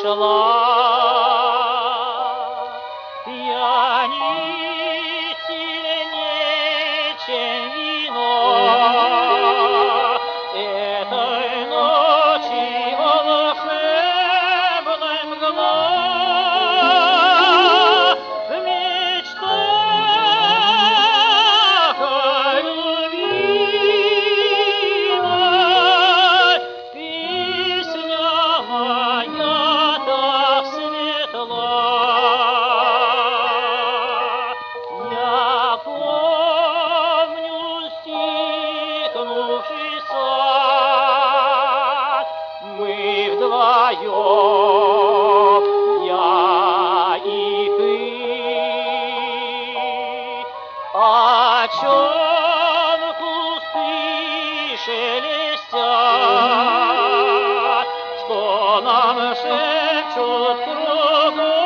Я не сильнее, чем вино. Этой ночи волшебная мгла. В мечтах о любимой песня моя так светла. Я помню стихнувший сад, мы вдвоем, я и ты. О чем кусты шелестят, что нам шепчут кругом.